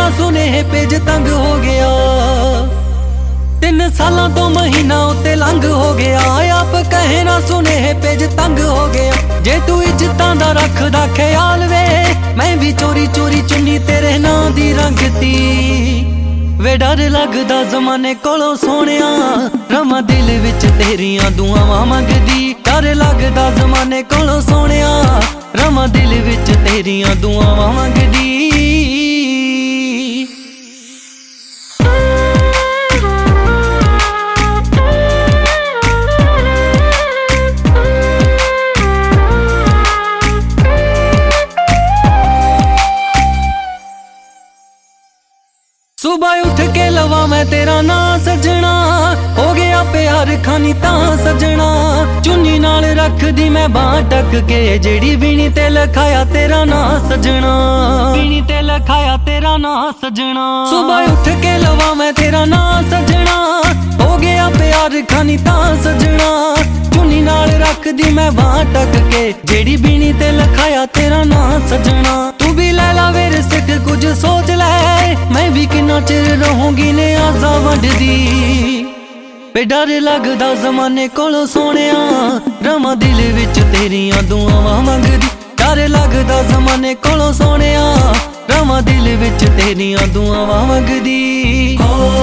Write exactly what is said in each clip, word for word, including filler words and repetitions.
ਨਾ ਸੁਨੇਹੇ ਪੇਜ ਤੰਗ ਹੋ ਗਿਆ। ਤਿੰਨ ਸਾਲਾਂ ਤੋਂ ਮਹੀਨਾ ਉੱਤੇ ਲੰਘ ਹੋ ਗਿਆ। ਆਪ ਕਹੇ ਨਾ ਸੁਨੇਹੇ ਪੇਜ ਤੰਗ ਹੋ ਗਿਆ। ਜੇ ਤੂੰ ਇੱਜ਼ਤਾਂ ਦਾ ਰੱਖਦਾ ਖਿਆਲ ਵੇ, ਮੈਂ ਵੀ ਚੋਰੀ ਚੋਰੀ ਚੁੰਨੀ ਤੇਰੇ ਨਾਂ ਦੀ ਰੰਗਤੀ ਵੇ। ਡਰ ਲੱਗਦਾ ਜ਼ਮਾਨੇ ਕੋਲੋਂ ਸੋਹਣਿਆ, ਰਵਾਂ ਦਿਲ ਵਿੱਚ ਤੇਰੀਆਂ ਦੁਆਵਾਂ ਮੰਗਦੀ। ਡਰ ਲੱਗਦਾ ਜ਼ਮਾਨੇ ਕੋਲੋਂ ਸੋਹਣਿਆ, ਰਵਾਂ ਦਿਲ ਵਿੱਚ ਤੇਰੀਆਂ ਦੁਆਵਾਂ ਮੰਗਦੀ। ਸੁਬਹ ਉੱਠ ਕੇ ਲਵਾਂ ਮੈਂ ਤੇਰਾ ਨਾਂ ਸਜਣਾ, ਹੋ ਗਿਆ ਪਿਆਰ ਖਾਨੀ ਤਾਂ ਸਜਣਾ। ਚੁੰਨੀ ਨਾਲ ਰੱਖਦੀ ਮੈਂ ਬਾਂਹ ਟੱਕ ਕੇ, ਜਿਹੜੀ ਵੀਣੀ ਤੇ ਲਿਖਾਇਆ ਤੇਰਾ ਨਾਂ ਸਜਣਾ। ਵੀਣੀ ਤੇ ਲਿਖਾਇਆ ਤੇਰਾ ਨਾਂ ਸਜਣਾ। ਸੁਬਹ ਉੱਠ ਕੇ ਲਵਾਂ ਮੈਂ ਤੇਰਾ ਨਾਂ ਸਜਣਾ, ਹੋ ਗਿਆ ਪਿਆਰ ਖਾਨੀ ਤਾਂ ਸਜਣਾ। ਚੁੰਨੀ ਨਾਲ ਰੱਖਦੀ ਮੈਂ ਬਾਂਹ ਟੱਕ ਕੇ, ਜਿਹੜੀ ਵੀਣੀ ਤੇ ਲਿਖਾਇਆ ਤੇਰਾ ਨਾਂ ਸਜਣਾ। ਤੂੰ ਵੀ ਲੈ ਲਾ ਵੇਰ ਸਿੱਖ ਕੁਝ ਸੋਚ ਲੈ, ਮੈਂ ਵੀ ਕਿੰਨਾ ਚਿਰ ਰਹੂੰਗੀ ਨੇ ਆਜ਼ਾਂ ਵੰਡਦੀ ਵੇ। ਡਰ ਲੱਗਦਾ ਜ਼ਮਾਨੇ ਕੋਲੋਂ ਸੋਹਣਿਆ, ਰਵਾਂ ਦਿਲ ਵਿੱਚ ਤੇਰੀਆਂ ਦੁਆਵਾਂ ਮੰਗਦੀ। ਡਰ ਲੱਗਦਾ ਜ਼ਮਾਨੇ ਕੋਲੋਂ ਸੋਹਣਿਆ, ਰਵਾਂ ਦਿਲ ਵਿੱਚ ਤੇਰੀਆਂ ਦੁਆਵਾਂ ਮੰਗਦੀ।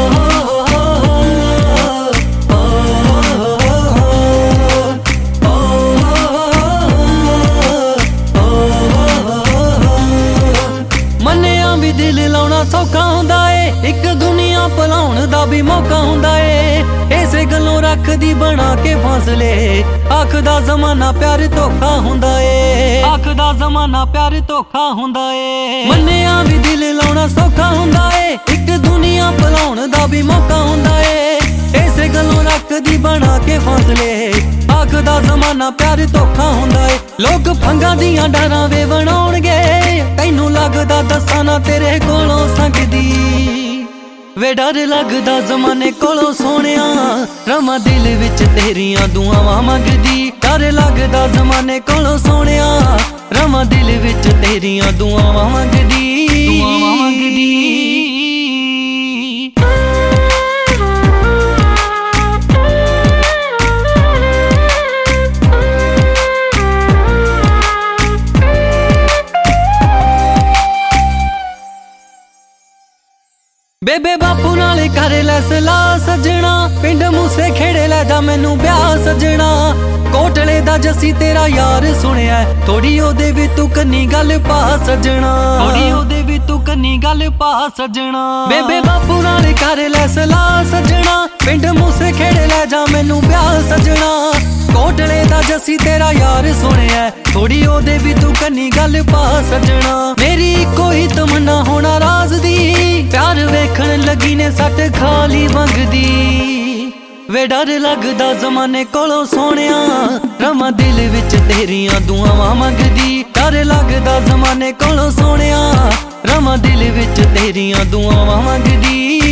ਮੰਨਿਆ ਵੀ ਦਿਲ ਲਾਉਣਾ ਸੌਖਾ ਹੁੰਦਾ ਏ, ਇੱਕ ਦੁਨੀਆ ਭੁਲਾਉਣ ਦਾ ਵੀ ਮੌਕਾ ਹੁੰਦਾ ਏ। ਇਸੇ ਗੱਲੋਂ ਰੱਖਦੀ ਬਣਾ ਕੇ ਫਾਸਲੇ, ਆਖਦਾ ਜ਼ਮਾਨਾ ਪਿਆਰ ਧੋਖਾ ਹੁੰਦਾ ਏ। ਆਖਦਾ ਜ਼ਮਾਨਾ ਪਿਆਰ ਧੋਖਾ ਹੁੰਦਾ ਏ। ਮੰਨਿਆ ਵੀ ਦਿਲ ਲਾਉਣਾ ਸੌਖਾ ਹੁੰਦਾ ਏ, ਇੱਕ ਦੁਨੀਆ ਭੁਲਾਉਣ ਦਾ ਵੀ ਮੌਕਾ ਹੁੰਦਾ ਏ। ਇਸੇ ਗੱਲੋਂ ਰੱਖਦੀ ਬਣਾ ਕੇ ਫਾਸਲੇ, ਆਖਦਾ ਜ਼ਮਾਨਾ ਪਿਆਰ ਧੋਖਾ ਹੁੰਦਾ ਏ। ਲੋਕ ਫੰਗਾਂ ਦੀਆਂ ਡਾਰਾਂ ਵੇ ਬਣਾਉਣਗੇ, ਤੈਨੂੰ ਲੱਗਦਾ ਦੱਸਾਂ ਨਾ ਤੇਰੇ ਕੋਲੋਂ ਸੰਗਦੀ ਵੇ। ਡਰ ਲੱਗਦਾ ਜ਼ਮਾਨੇ ਕੋਲੋਂ ਸੋਹਣਿਆ, ਰਵਾਂ ਦਿਲ ਵਿੱਚ ਤੇਰੀਆਂ ਦੁਆਵਾਂ ਮੰਗਦੀ। ਡਰ ਲੱਗਦਾ ਜ਼ਮਾਨੇ ਕੋਲੋਂ ਸੋਹਣਿਆ, ਰਵਾਂ ਦਿਲ ਵਿੱਚ ਤੇਰੀਆਂ ਦੁਆਵਾਂ ਮੰਗਦੀ। ਦੁਆਵਾਂ ਮੰਗਦੀ। ਬੇਬੇ ਬਾਪੂ ਨਾਲ ਕਰ ਲੈ ਸਲਾਹ ਸਜਣਾ, ਪਿੰਡ ਮੂਸੇ ਖੇੜੇ ਲੈ ਜਾ ਮੈਨੂੰ ਵਿਆਹ ਸਜਣਾ। ਕੋਟਲੇ ਦਾ ਜੱਸੀ ਤੇਰਾ ਯਾਰ ਸੁਣਿਆ, ਥੋੜੀ ਉਹਦੇ ਵੀ ਤੂੰ ਕੰਨੀ ਗੱਲ ਪਾ ਸਜਣਾ। ਥੋੜੀ ਉਹਦੇ ਵੀ ਤੂੰ ਕੰਨੀ ਗੱਲ ਪਾ ਸਜਣਾ। ਬੇਬੇ ਬਾਪੂ ਨਾਲ ਕਰ ਲੈ ਸਲਾਹ ਸਜਣਾ, ਪਿੰਡ ਮੂਸੇ ਖੇੜੇ ਲੈ ਜਾ ਮੈਨੂੰ ਵਿਆਹ ਸਜਣਾ। ਕੋਟਲੇ ਦਾ ਜੱਸੀ ਤੇਰਾ ਯਾਰ ਸੁਣਿਆ, ਥੋੜੀ ਉਹਦੇ ਵੀ ਤੂੰ ਕੰਨੀ ਗੱਲ ਪਾ ਸਜਣਾ। ਮੇਰੀ ਕੋਈ ਤਮੰਨਾ ਹੋਣਾ ਰਾਜ਼ ਦੀ, ਪਿਆਰ ਵੇਖਣ ਲੱਗੀ ਨੇ ਸੱਟ ਖਾਲੀ ਮੰਗਦੀ ਵੇ। ਡਰ ਲੱਗਦਾ ਜ਼ਮਾਨੇ ਕੋਲੋਂ ਸੋਹਣਿਆ, ਰਵਾਂ ਦਿਲ ਵਿੱਚ ਤੇਰੀਆਂ ਦੁਆਵਾਂ ਮੰਗਦੀ। ਡਰ ਲੱਗਦਾ ਜ਼ਮਾਨੇ ਕੋਲੋਂ ਸੋਹਣਿਆ, ਰਵਾਂ ਦਿਲ ਵਿੱਚ ਤੇਰੀਆਂ ਦੁਆਵਾਂ ਮੰਗਦੀ।